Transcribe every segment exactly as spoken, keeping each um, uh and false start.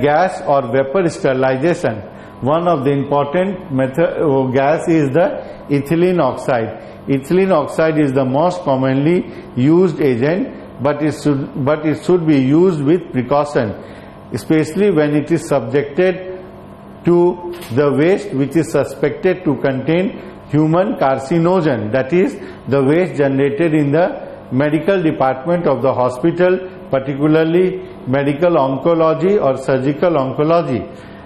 gas or vapor sterilization, one of the important method uh, gas is the ethylene oxide. Ethylene oxide is the most commonly used agent, but it should but it should be used with precaution, especially when it is subjected to the waste which is suspected to contain human carcinogen, that is the waste generated in the medical department of the hospital, particularly medical oncology or surgical oncology.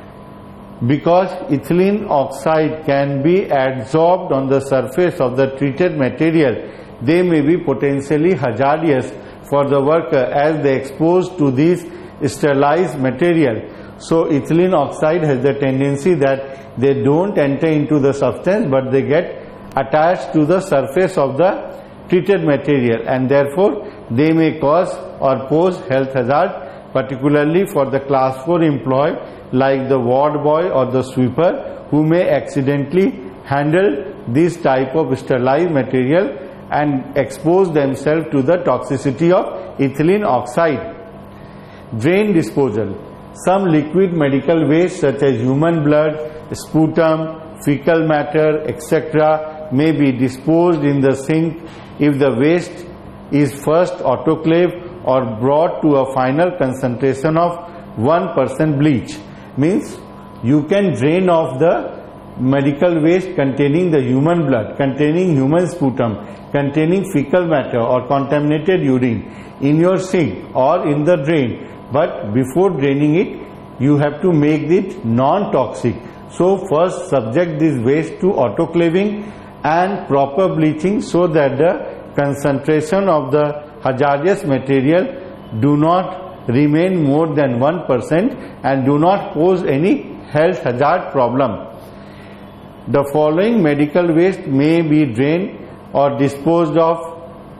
Because ethylene oxide can be adsorbed on the surface of the treated material, they may be potentially hazardous for the worker as they exposed to this sterilized material. So ethylene oxide has the tendency that they don't enter into the substance, but they get attached to the surface of the treated material, and therefore they may cause or pose health hazard, particularly for the class four employee like the ward boy or the sweeper, who may accidentally handle this type of sterilized material and expose themselves to the toxicity of ethylene oxide. Drain disposal. Some liquid medical waste such as human blood, sputum, fecal matter, et cetera may be disposed in the sink if the waste is first autoclaved or brought to a final concentration of one percent bleach. Means you can drain off the medical waste containing the human blood, containing human sputum, containing fecal matter or contaminated urine in your sink or in the drain, but before draining it you have to make it non-toxic. So first subject this waste to autoclaving and proper bleaching so that the concentration of the hazardous material do not remain more than one percent and do not pose any health hazard problem. The following medical waste may be drained or disposed of.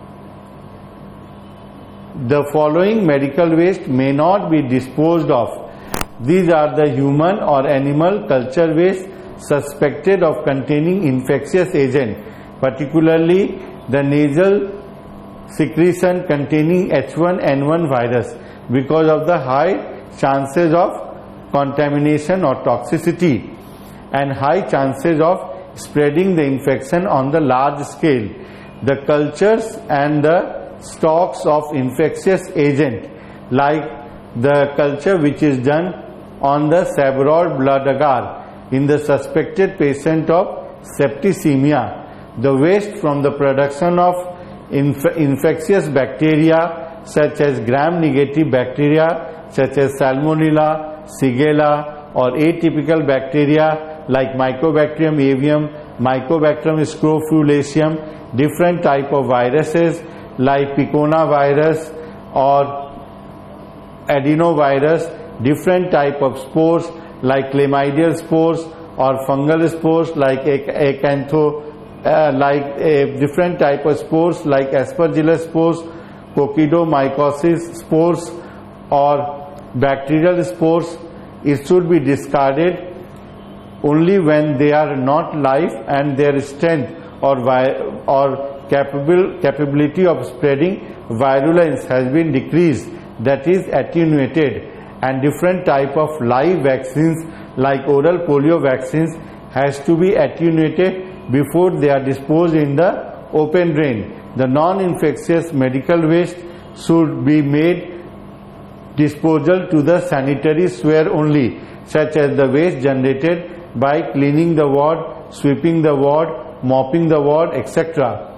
The following medical waste may not be disposed of. These are the human or animal culture waste suspected of containing infectious agent, particularly the nasal secretion containing H one N one virus, because of the high chances of contamination or toxicity and high chances of spreading the infection on the large scale. The cultures and the stocks of infectious agent, like the culture which is done on the Savarol blood agar in the suspected patient of septicemia, the waste from the production of inf infectious bacteria such as gram-negative bacteria such as Salmonella, Shigella, or atypical bacteria like Mycobacterium avium, Mycobacterium scrofulaceum, different type of viruses like Picornavirus or adenovirus, different type of spores like chlamydial spores or fungal spores like acantho, uh, like a different type of spores like aspergillus spores, coccidomycosis spores or bacterial spores. It should be discarded only when they are not live and their strength or or capable capability of spreading virulence has been decreased, that is attenuated, and different type of live vaccines like oral polio vaccines has to be attenuated before they are disposed in the open drain. The non-infectious medical waste should be made disposal to the sanitary sphere only, such as the waste generated by cleaning the ward, sweeping the ward, mopping the ward, et cetera.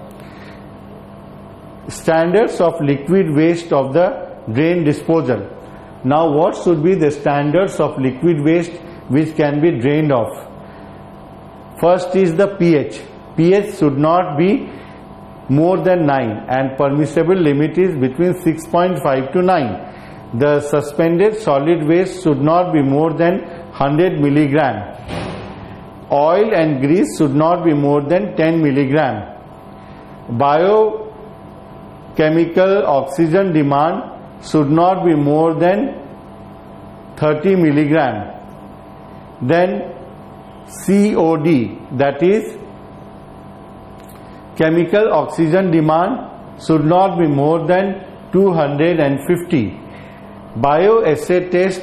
Standards of liquid waste of the drain disposal. Now what should be the standards of liquid waste which can be drained off? First is the pH. pH should not be more than nine and permissible limit is between six point five to nine. The suspended solid waste should not be more than one hundred milligram. Oil and grease should not be more than ten milligram. Biochemical oxygen demand should not be more than thirty milligram. Then C O D, that is chemical oxygen demand, should not be more than two hundred fifty. Bioassay test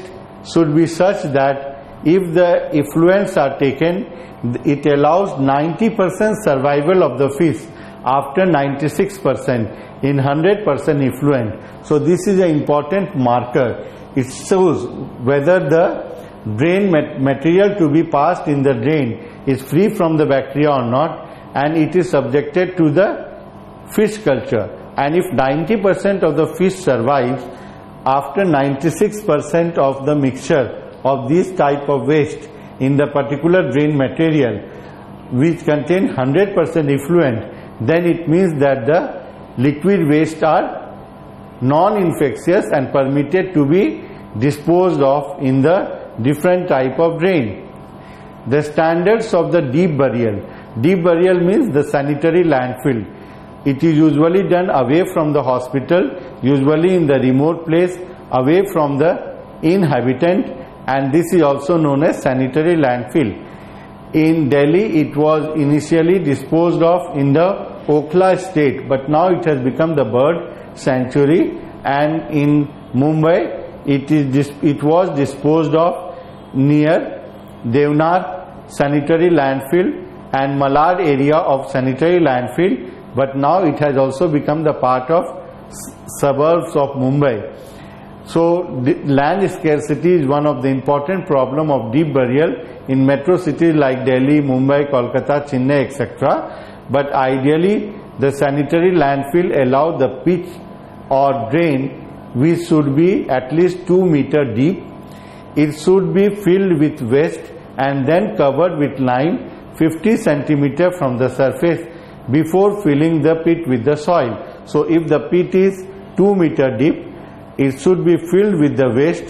should be such that if the effluents are taken, it allows ninety percent survival of the fish after ninety-six percent in one hundred percent effluent. So this is an important marker. It shows whether the drain mat material to be passed in the drain is free from the bacteria or not, and it is subjected to the fish culture. And if ninety percent of the fish survives after ninety-six percent of the mixture of this type of waste in the particular drain material which contain one hundred percent effluent, then it means that the liquid waste are non-infectious and permitted to be disposed of in the different type of drain. The standards of the deep burial. Deep burial means the sanitary landfill. It is usually done away from the hospital, usually in the remote place, away from the inhabitant, and this is also known as sanitary landfill. In Delhi, it was initially disposed of in the Okhla state, but now it has become the bird sanctuary, and in Mumbai, it is it was disposed of near Devnar sanitary landfill and Malad area of sanitary landfill, but now it has also become the part of suburbs of Mumbai. So land scarcity is one of the important problem of deep burial in metro cities like Delhi, Mumbai, Kolkata, Chennai, et cetera. But ideally, the sanitary landfill allow the pitch or drain which should be at least two meter deep. It should be filled with waste and then covered with lime fifty centimeter from the surface before filling the pit with the soil. So if the pit is two meter deep, it should be filled with the waste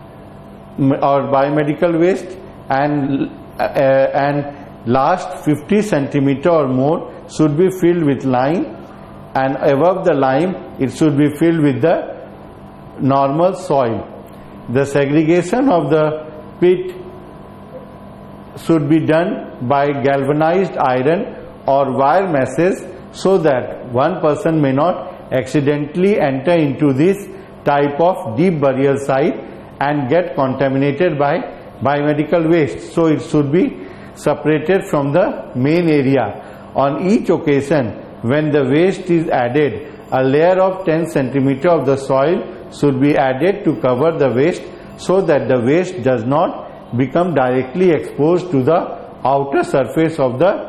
or biomedical waste, and uh, and last fifty centimeter or more should be filled with lime, and above the lime it should be filled with the normal soil. The segregation of the pit should be done by galvanized iron or wire meshes so that one person may not accidentally enter into this type of deep burial site and get contaminated by biomedical waste. So it should be separated from the main area. On each occasion when the waste is added, a layer of ten centimeter of the soil should be added to cover the waste so that the waste does not become directly exposed to the outer surface of the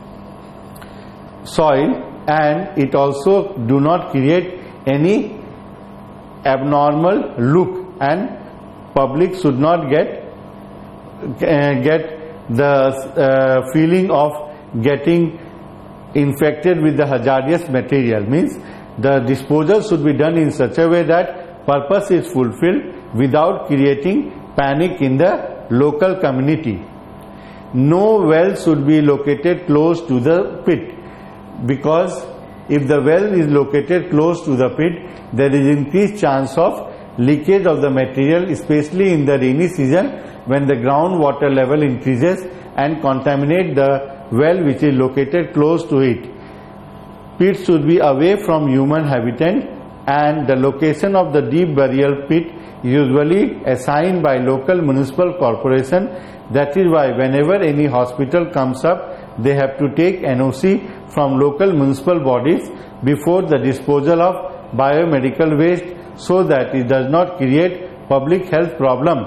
soil, and it also do not create any abnormal look, and public should not get uh, get the uh, feeling of getting infected with the hazardous material. Means the disposal should be done in such a way that purpose is fulfilled without creating panic in the local community. No well should be located close to the pit, because if the well is located close to the pit, there is increased chance of leakage of the material, especially in the rainy season when the groundwater level increases and contaminate the well which is located close to it. Pit should be away from human habitat, and the location of the deep burial pit usually assigned by local municipal corporation. That is why whenever any hospital comes up, they have to take N O C from local municipal bodies before the disposal of biomedical waste, so that it does not create public health problem.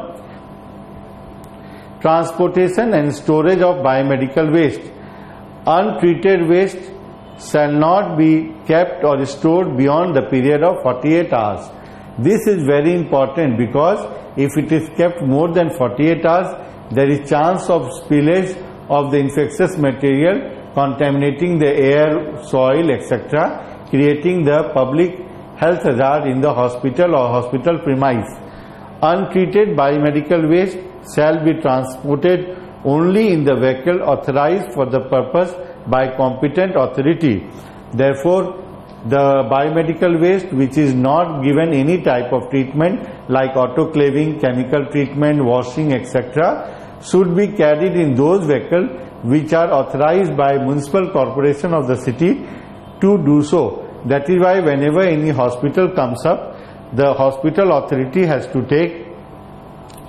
Transportation and storage of biomedical waste. Untreated waste shall not be kept or stored beyond the period of forty-eight hours. This is very important, because if it is kept more than forty-eight hours, there is chance of spillage of the infectious material contaminating the air, soil, et cetera, creating the public health hazard in the hospital or hospital premise. Untreated biomedical waste shall be transported only in the vehicle authorized for the purpose by competent authority. Therefore, the biomedical waste which is not given any type of treatment like autoclaving, chemical treatment, washing, et cetera, should be carried in those vehicles which are authorized by municipal corporation of the city to do so. That is why whenever any hospital comes up, the hospital authority has to take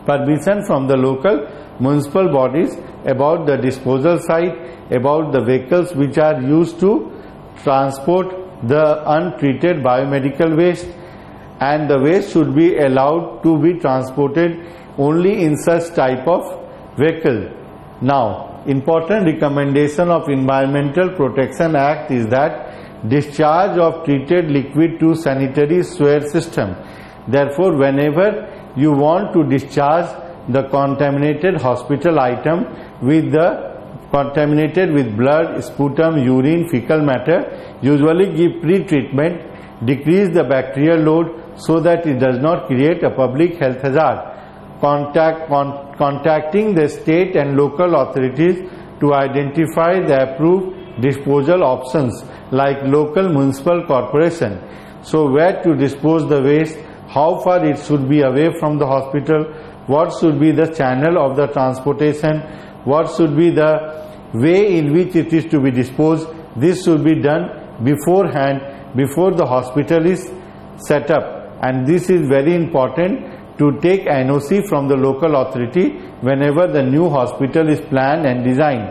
permission from the local municipal bodies about the disposal site, about the vehicles which are used to transport the untreated biomedical waste, and the waste should be allowed to be transported only in such type of vehicle. Now, important recommendation of Environmental Protection Act is that discharge of treated liquid to sanitary sewer system. Therefore, whenever you want to discharge the contaminated hospital item with the contaminated with blood, sputum, urine, fecal matter, usually give pre-treatment, decrease the bacterial load so that it does not create a public health hazard. Contact, con, contacting the state and local authorities to identify the approved disposal options like local municipal corporation. So where to dispose the waste, how far it should be away from the hospital, what should be the channel of the transportation, what should be the way in which it is to be disposed. This should be done beforehand, before the hospital is set up, and this is very important to take N O C from the local authority whenever the new hospital is planned and designed.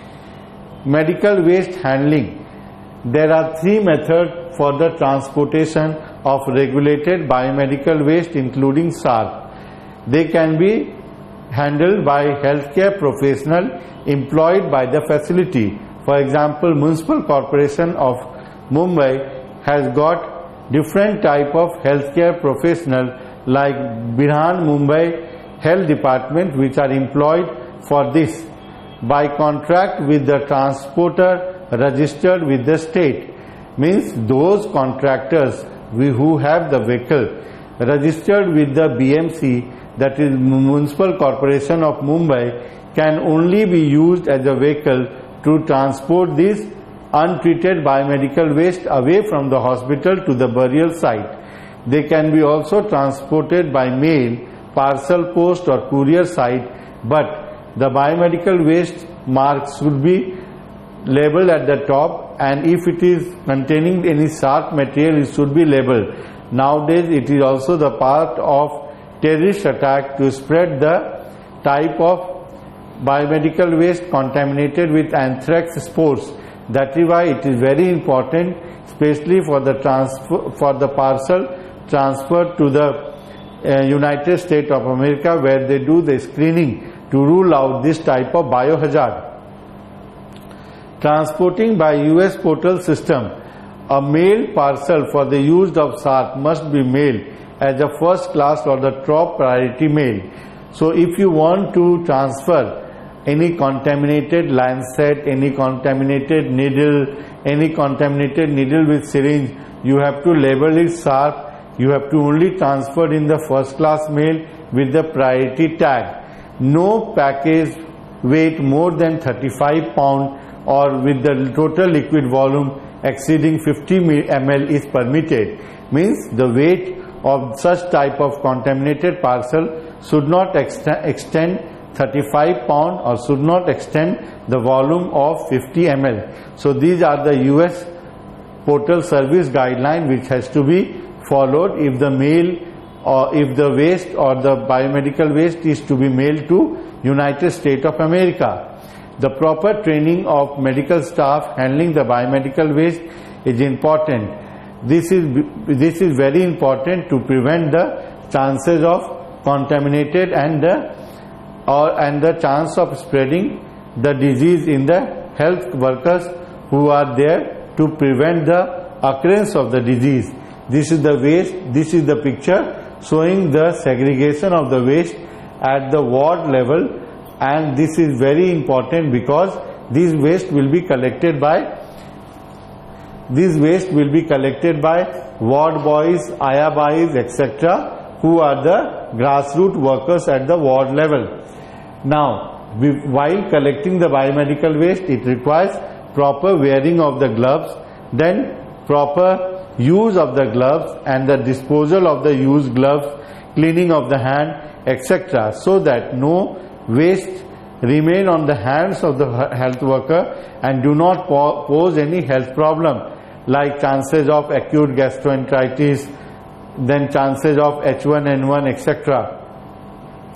Medical waste handling. There are three methods for the transportation of regulated biomedical waste including S A R. They can be handled by healthcare professional employed by the facility. For example, Municipal Corporation of Mumbai has got different type of healthcare professional like Birhan Mumbai Health Department which are employed for this by contract with the transporter registered with the state. Means those contractors who have the vehicle registered with the B M C, that is Municipal Corporation of Mumbai, can only be used as a vehicle to transport this untreated biomedical waste away from the hospital to the burial site. They can be also transported by mail, parcel post or courier site, but the biomedical waste mark should be labeled at the top, and if it is containing any sharp material, it should be labeled. Nowadays it is also the part of terrorist attack to spread the type of biomedical waste contaminated with anthrax spores. That is why it is very important, especially for the transfer for the parcel transfer to the uh, United States of America, where they do the screening to rule out this type of biohazard. Transporting by U S postal system. A mail parcel for the use of S A R must be mailed as a first class or the top priority mail. So if you want to transfer any contaminated lancet, any contaminated needle, any contaminated needle with syringe, you have to label it sharp. You have to only transfer in the first class mail with the priority tag. No package weight more than thirty-five pounds or with the total liquid volume exceeding fifty milliliters is permitted. Means the weight of such type of contaminated parcel should not extend thirty-five pounds or should not extend the volume of fifty milliliters. So these are the U S Postal Service guideline which has to be followed if the mail or if the waste or the biomedical waste is to be mailed to United States of America. The proper training of medical staff handling the biomedical waste is important. This is this is very important to prevent the chances of contaminated and the or and the chance of spreading the disease in the health workers who are there to prevent the occurrence of the disease. This is the waste. This is the picture showing the segregation of the waste at the ward level, and this is very important because this waste will be collected by this waste will be collected by ward boys, aya boys, et cetera, who are the grassroots workers at the ward level. Now, while collecting the biomedical waste, it requires proper wearing of the gloves, then proper use of the gloves and the disposal of the used gloves, cleaning of the hand, et cetera, so that no waste remain on the hands of the health worker and do not pose any health problem like chances of acute gastroenteritis, then chances of H one N one, et cetera.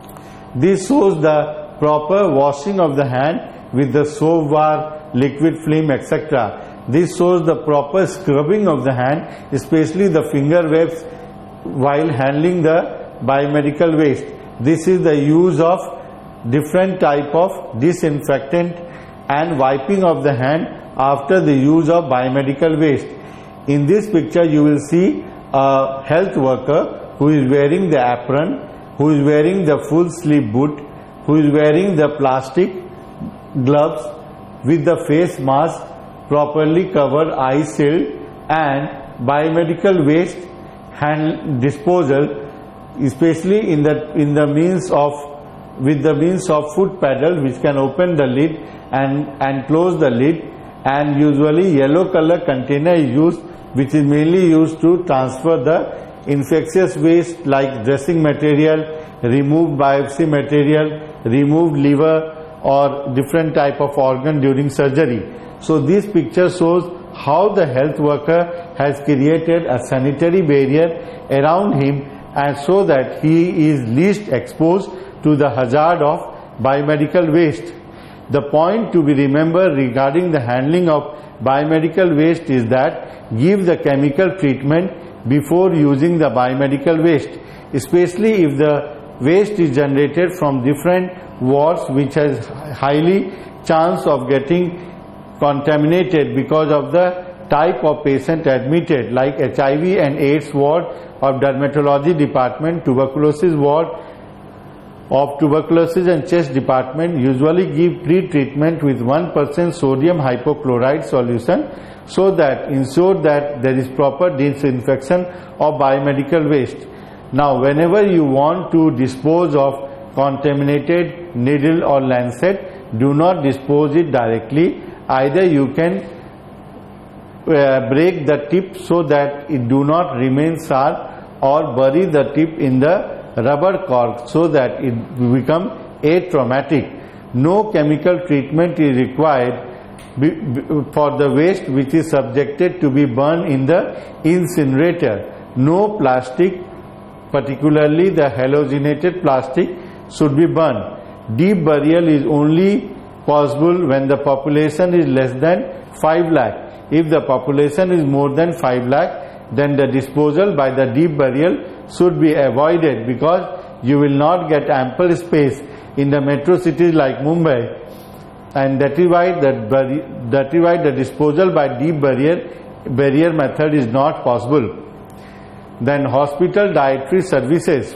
This shows the proper washing of the hand with the soap bar, liquid film, et cetera. This shows the proper scrubbing of the hand, especially the finger webs while handling the biomedical waste. This is the use of different type of disinfectant and wiping of the hand after the use of biomedical waste. In this picture you will see a health worker who is wearing the apron, who is wearing the full sleeve boot, who is wearing the plastic gloves with the face mask, properly covered eye shield, and biomedical waste hand disposal, especially in the in the means of with the means of foot paddle, which can open the lid and and close the lid, and usually yellow color container is used, which is mainly used to transfer the infectious waste like dressing material, removed biopsy material, removed liver or different type of organ during surgery. So this picture shows how the health worker has created a sanitary barrier around him, and so that he is least exposed to the hazard of biomedical waste. The point to be remembered regarding the handling of biomedical waste is that give the chemical treatment before using the biomedical waste, especially if the waste is generated from different wards which has highly chance of getting contaminated because of the type of patient admitted, like H I V and AIDS ward of dermatology department, tuberculosis ward of tuberculosis and chest department usually give pre-treatment with one percent sodium hypochlorite solution, so that ensure that there is proper disinfection of biomedical waste. Now whenever you want to dispose of contaminated needle or lancet, do not dispose it directly. Either you can uh, break the tip so that it do not remain sharp, or bury the tip in the rubber cork so that it become atraumatic. No chemical treatment is required for the waste which is subjected to be burned in the incinerator. No plastic, particularly the halogenated plastic, should be burned. Deep burial is only possible when the population is less than five lakh. If the population is more than five lakh, then the disposal by the deep burial should be avoided, because you will not get ample space in the metro cities like Mumbai, and that is why that, that is why the disposal by deep burial barrier method is not possible. Then hospital dietary services.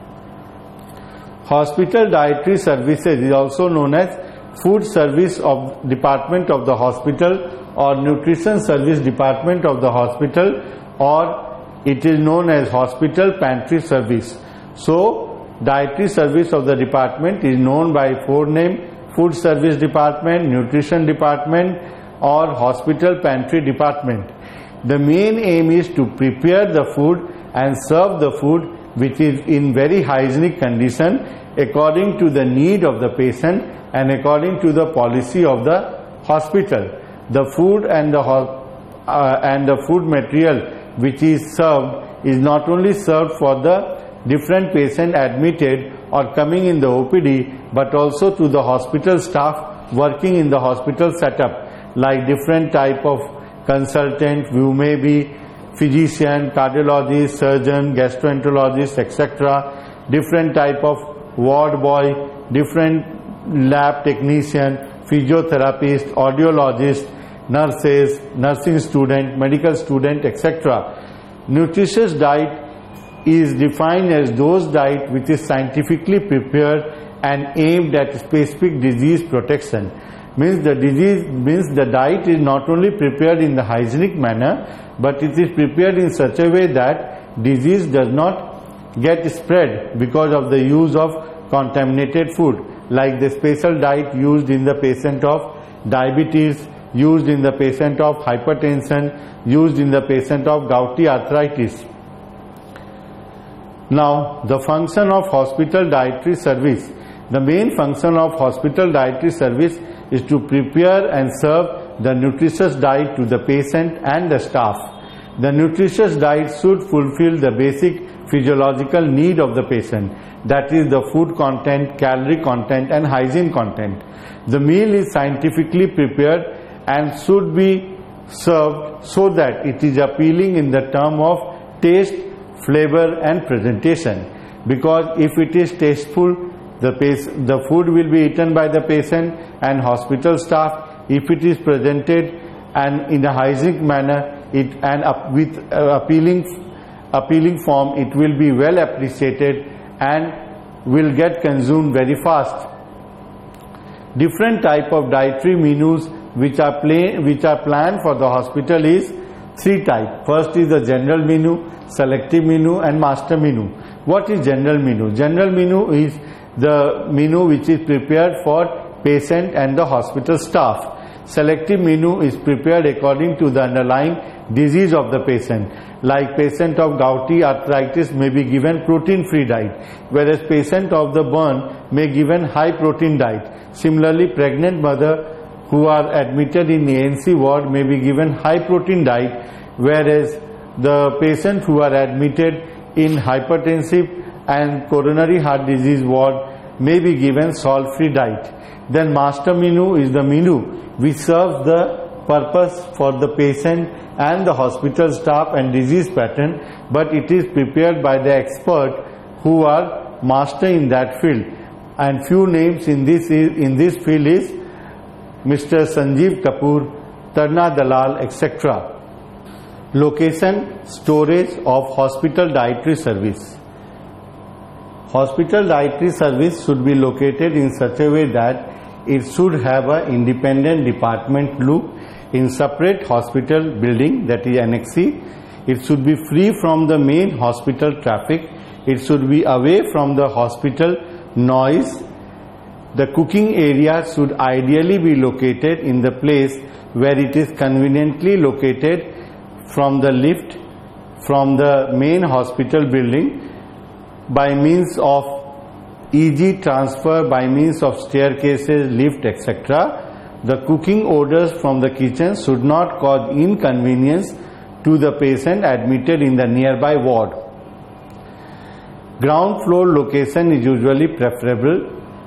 Hospital dietary services is also known as food service of department of the hospital, or nutrition service department of the hospital, or it is known as hospital pantry service. So dietary service of the department is known by four names: food service department, nutrition department, or hospital pantry department. The main aim is to prepare the food and serve the food which is in very hygienic condition according to the need of the patient and according to the policy of the hospital. The food and the uh, and the food material which is served is not only served for the different patient admitted or coming in the O P D, but also to the hospital staff working in the hospital setup, like different type of consultant who may be physician, cardiologist, surgeon, gastroenterologist, et cetera, different type of ward boy, different lab technician, physiotherapist, audiologist, nurses, nursing student, medical student, et cetera. Nutritious diet is defined as those diet which is scientifically prepared and aimed at specific disease protection. Means the disease means the diet is not only prepared in the hygienic manner, but it is prepared in such a way that disease does not get spread because of the use of contaminated food, like the special diet used in the patient of diabetes, used in the patient of hypertension, used in the patient of gouty arthritis. Now, the function of hospital dietary service. The main function of hospital dietary service is to prepare and serve the nutritious diet to the patient and the staff. The nutritious diet should fulfill the basic physiological need of the patient, that is the food content, calorie content and hygiene content. The meal is scientifically prepared and should be served so that it is appealing in the term of taste, flavor and presentation. Because if it is tasteful, the, the food will be eaten by the patient and hospital staff. If it is presented and in a hygienic manner, it and up with uh, appealing appealing form, it will be well appreciated and will get consumed very fast. Different type of dietary menus which are play, which are planned for the hospital is three types. First is the general menu, selective menu and master menu. What is general menu? General menu is the menu which is prepared for patient and the hospital staff. Selective menu is prepared according to the underlying disease of the patient. Like patient of gouty arthritis may be given protein free diet, whereas patient of the burn may given high protein diet. Similarly, pregnant mother who are admitted in A N C ward may be given high protein diet, whereas the patient who are admitted in hypertensive and coronary heart disease ward may be given salt free diet. Then master menu is the menu which serves the purpose for the patient and the hospital staff and disease pattern, but it is prepared by the expert who are master in that field. And few names in this is, in this field is Mister Sanjeev Kapoor, Tarna Dalal, et cetera. Location, storage of hospital dietary service. Hospital dietary service should be located in such a way that it should have an independent department look in separate hospital building, that is Annex C. It should be free from the main hospital traffic. It should be away from the hospital noise. The cooking area should ideally be located in the place where it is conveniently located from the lift from the main hospital building by means of easy transfer by means of staircases, lift, et cetera. The cooking orders from the kitchen should not cause inconvenience to the patient admitted in the nearby ward. Ground floor location is usually preferable,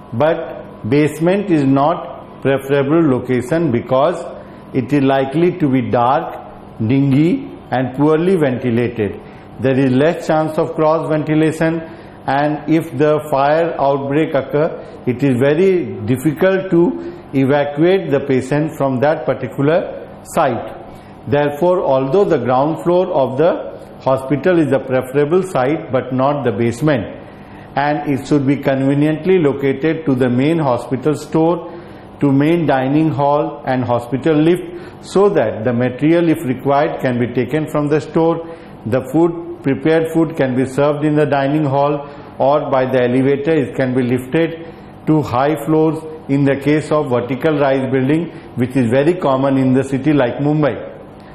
but basement is not preferable location because it is likely to be dark, dingy and poorly ventilated. There is less chance of cross ventilation, and if the fire outbreak occur, it is very difficult to evacuate the patient from that particular site. Therefore, although the ground floor of the hospital is the preferable site but not the basement, and it should be conveniently located to the main hospital store, to main dining hall and hospital lift, so that the material if required can be taken from the store. The food, prepared food can be served in the dining hall, or by the elevator it can be lifted to high floors in the case of vertical rise building, which is very common in the city like Mumbai.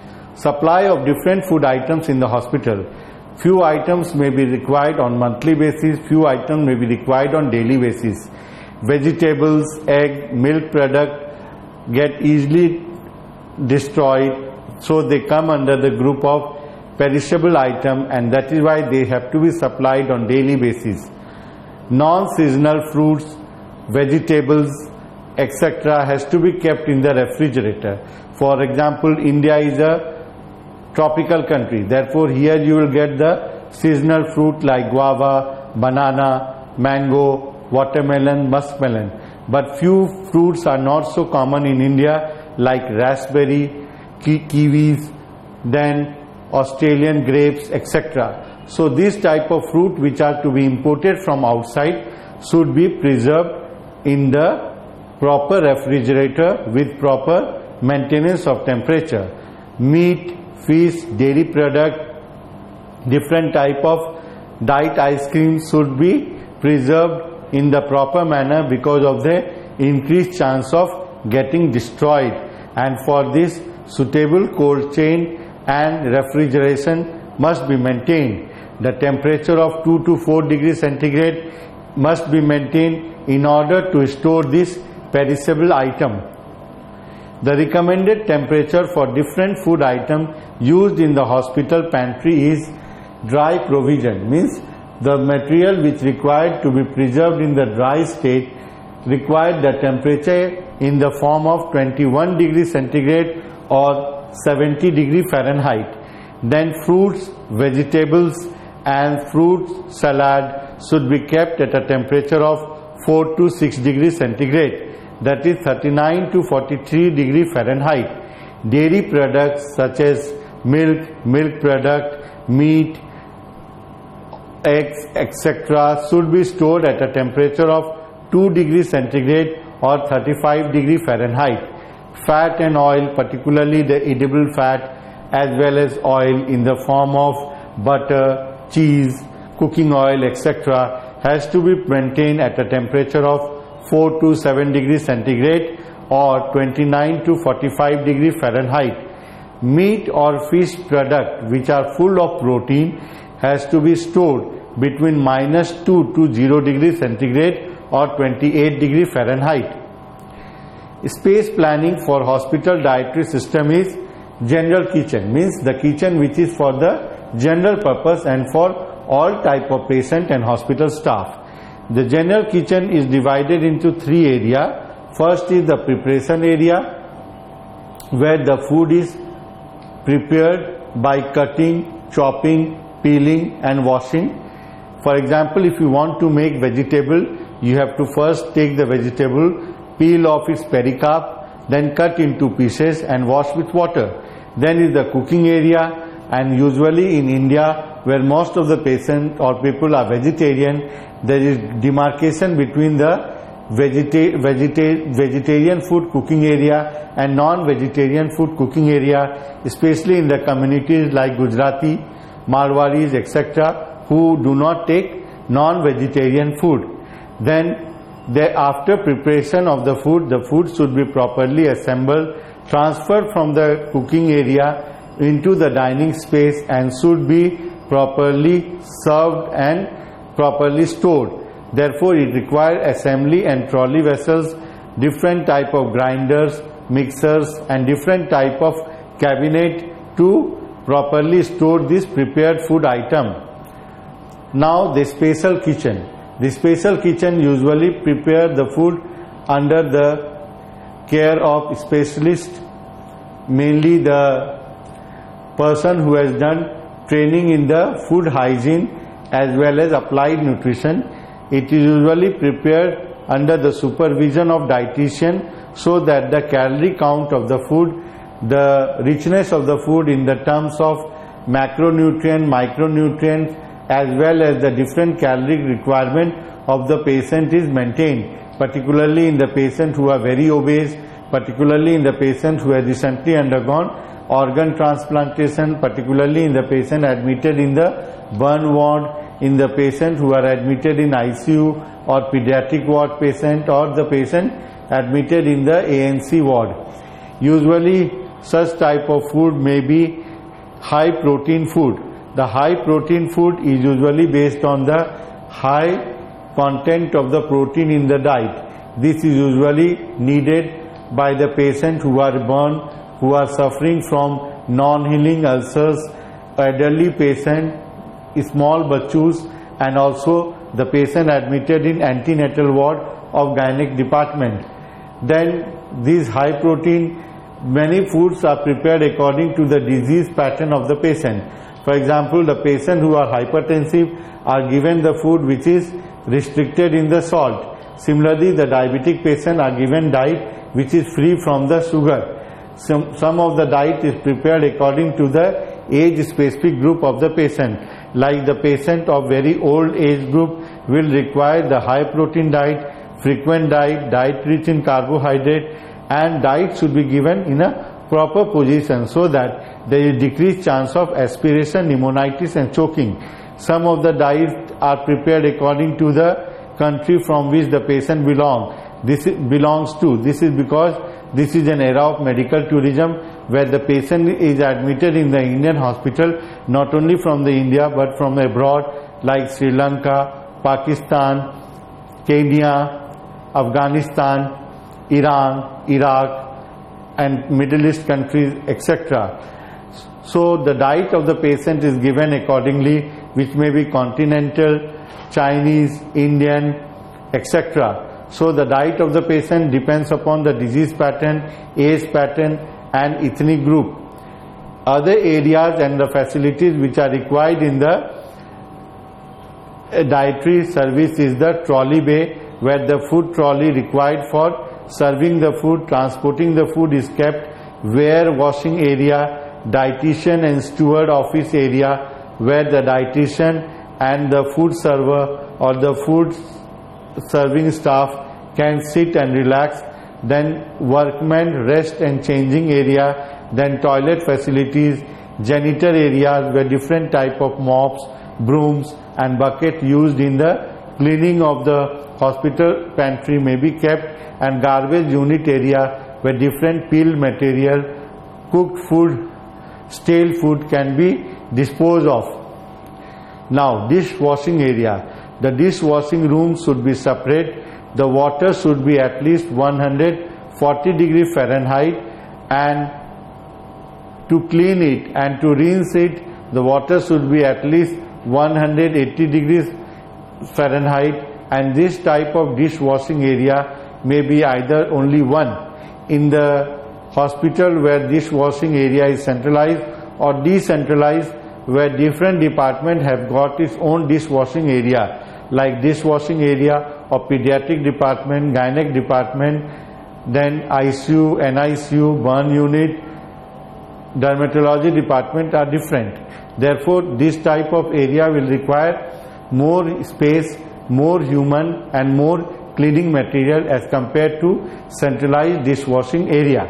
Supply of different food items in the hospital. Few items may be required on monthly basis, few items may be required on daily basis. Vegetables, egg, milk product get easily destroyed, so they come under the group of perishable item, and that is why they have to be supplied on daily basis. Non-seasonal fruits, vegetables, et cetera has to be kept in the refrigerator. For example, India is a tropical country, therefore here you will get the seasonal fruit like guava, banana, mango, watermelon, muskmelon. But few fruits are not so common in India like raspberry, ki kiwis, then Australian grapes, et cetera. So this type of fruit which are to be imported from outside should be preserved in the proper refrigerator with proper maintenance of temperature. Meat, fish, dairy product, different type of diet ice cream should be preserved in the proper manner because of the increased chance of getting destroyed, and for this suitable cold chain and refrigeration must be maintained. The temperature of two to four degrees centigrade must be maintained in order to store this perishable item. The recommended temperature for different food items used in the hospital pantry is dry provision, means the material which required to be preserved in the dry state required the temperature in the form of twenty-one degrees centigrade or seventy degrees Fahrenheit. Then fruits, vegetables and fruit salad should be kept at a temperature of four to six degrees centigrade, that is thirty-nine to forty-three degrees Fahrenheit. Dairy products such as milk, milk product, meat, eggs, et cetera should be stored at a temperature of two degrees centigrade or thirty-five degrees Fahrenheit. Fat and oil, particularly the edible fat as well as oil in the form of butter, cheese, cooking oil, et cetera has to be maintained at a temperature of four to seven degrees centigrade or twenty-nine to forty-five degrees Fahrenheit. Meat or fish product which are full of protein has to be stored between minus two to zero degrees centigrade or twenty-eight degrees Fahrenheit. Space planning for hospital dietary system is general kitchen, means the kitchen which is for the general purpose and for all type of patient and hospital staff. The general kitchen is divided into three areas. First is the preparation area, where the food is prepared by cutting, chopping, peeling and washing. For example, if you want to make vegetable, you have to first take the vegetable, peel off its pericarp, then cut into pieces and wash with water. Then is the cooking area, and usually in India, where most of the patients or people are vegetarian, there is demarcation between the vegeta vegeta vegetarian food cooking area and non-vegetarian food cooking area, especially in the communities like Gujarati, Marwaris, et cetera, who do not take non-vegetarian food. Then, they, after preparation of the food, the food should be properly assembled, transferred from the cooking area into the dining space and should be properly served and properly stored. Therefore, it requires assembly and trolley vessels, different type of grinders, mixers and different type of cabinet to properly store this prepared food item. Now the special kitchen. The special kitchen usually prepare the food under the care of specialist, mainly the person who has done training in the food hygiene as well as applied nutrition. It is usually prepared under the supervision of dietitian so that the calorie count of the food, the richness of the food in the terms of macronutrient, micronutrient as well as the different calorie requirement of the patient is maintained, particularly in the patient who are very obese, particularly in the patient who has recently undergone organ transplantation, particularly in the patient admitted in the burn ward, in the patient who are admitted in I C U or pediatric ward patient, or the patient admitted in the A N C ward. Usually such type of food may be high protein food. The high protein food is usually based on the high content of the protein in the diet. This is usually needed by the patient who are burned, who are suffering from non-healing ulcers, elderly patient, small bachus, and also the patient admitted in antenatal ward of gynec department. Then these high protein, many foods are prepared according to the disease pattern of the patient. For example, the patient who are hypertensive are given the food which is restricted in the salt. Similarly, the diabetic patient are given diet which is free from the sugar. Some, some of the diet is prepared according to the age specific group of the patient. Like the patient of very old age group will require the high protein diet, frequent diet, diet rich in carbohydrate, and diet should be given in a proper position so that there is decreased chance of aspiration, pneumonitis and choking. Some of the diets are prepared according to the country from which the patient belong. This belongs to. This is because this is an era of medical tourism where the patient is admitted in the Indian hospital not only from the India but from abroad like Sri Lanka, Pakistan, Kenya, Afghanistan, Iran, Iraq and Middle East countries, et cetera. So the diet of the patient is given accordingly, which may be continental, Chinese, Indian, et cetera. So the diet of the patient depends upon the disease pattern, age pattern and ethnic group. Other areas and the facilities which are required in the dietary service is the trolley bay, where the food trolley required for serving the food, transporting the food is kept, where washing area, dietitian and steward office area, where the dietitian and the food server or the food serving staff can sit and relax, then workmen rest and changing area, then toilet facilities, janitor areas where different type of mops, brooms and bucket used in the cleaning of the hospital pantry may be kept, and garbage unit area where different peeled material, cooked food, stale food can be disposed of. Now dishwashing area. The dishwashing room should be separate. The water should be at least one hundred forty degree Fahrenheit, and to clean it and to rinse it, the water should be at least one hundred eighty degrees Fahrenheit, and this type of dishwashing area may be either only one in the hospital where dishwashing area is centralized, or decentralized where different department have got its own dishwashing area, like dishwashing area of pediatric department, gynec department, then I C U, N I C U, burn unit, dermatology department are different. Therefore this type of area will require more space, more human and more cleaning material as compared to centralized dishwashing area.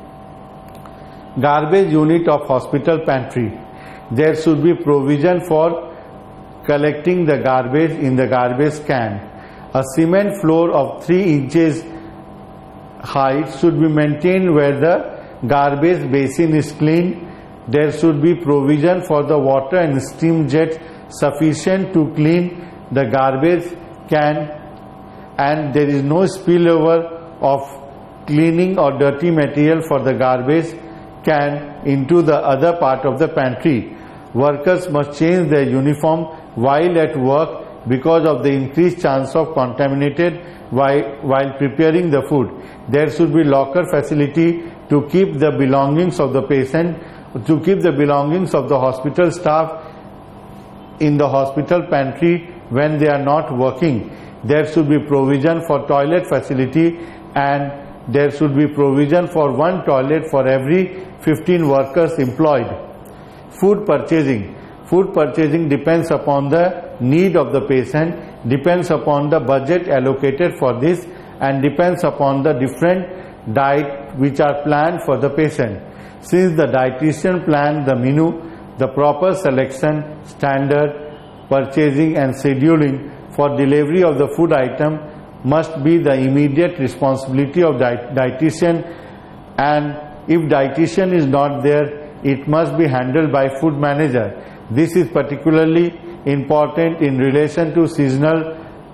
Garbage unit of hospital pantry. There should be provision for collecting the garbage in the garbage can. A cement floor of three inches height should be maintained where the garbage basin is clean. There should be provision for the water and steam jets sufficient to clean the garbage can, and there is no spillover of cleaning or dirty material for the garbage can into the other part of the pantry. Workers must change their uniform while at work because of the increased chance of contaminated while, while preparing the food. There should be locker facility to keep the belongings of the patient, to keep the belongings of the hospital staff in the hospital pantry when they are not working. There should be provision for toilet facility, and there should be provision for one toilet for every fifteen workers employed. Food purchasing. Food purchasing depends upon the need of the patient, depends upon the budget allocated for this, and depends upon the different diet which are planned for the patient. Since the dietitian planned the menu, the proper selection, standard, purchasing and scheduling for delivery of the food item must be the immediate responsibility of diet dietitian, and if dietitian is not there, it must be handled by food manager. This is particularly important in relation to seasonal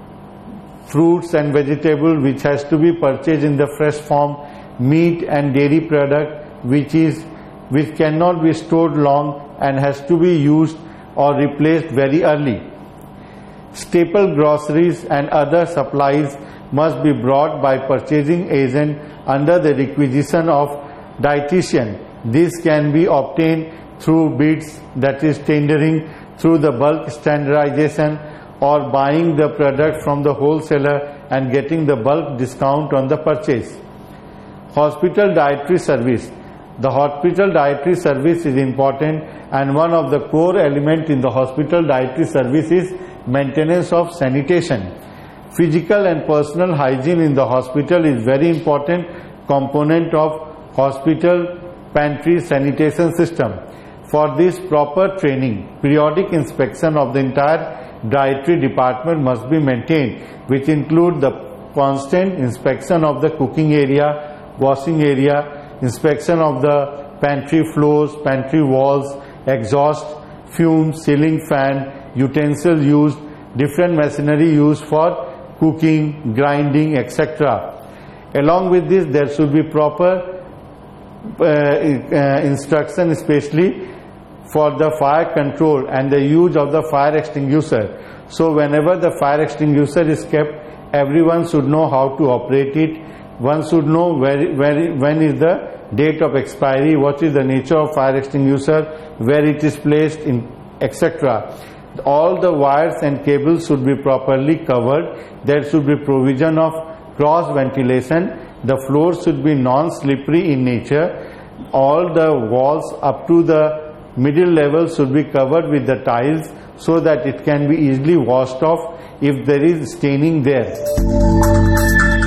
fruits and vegetables which has to be purchased in the fresh form, meat and dairy product which is which cannot be stored long and has to be used or replaced very early. Staple groceries and other supplies must be brought by purchasing agent under the requisition of dietitian. This can be obtained through bids, that is tendering, through the bulk standardization, or buying the product from the wholesaler and getting the bulk discount on the purchase. Hospital dietary service. The hospital dietary service is important, and one of the core elements in the hospital dietary service is maintenance of sanitation. Physical and personal hygiene in the hospital is very important component of hospital pantry sanitation system. For this, proper training, periodic inspection of the entire dietary department must be maintained, which include the constant inspection of the cooking area, washing area, inspection of the pantry floors, pantry walls, exhaust, fumes, ceiling fan, utensils used, different machinery used for cooking, grinding, et cetera. Along with this, there should be proper uh, uh, instruction, especially for the fire control and the use of the fire extinguisher. So whenever the fire extinguisher is kept, everyone should know how to operate it. One should know where, where, when is the date of expiry, what is the nature of fire extinguisher, where it is placed, in et cetera. All the wires and cables should be properly covered. There should be provision of cross ventilation. The floor should be non-slippery in nature. All the walls up to the middle level should be covered with the tiles so that it can be easily washed off if there is staining there.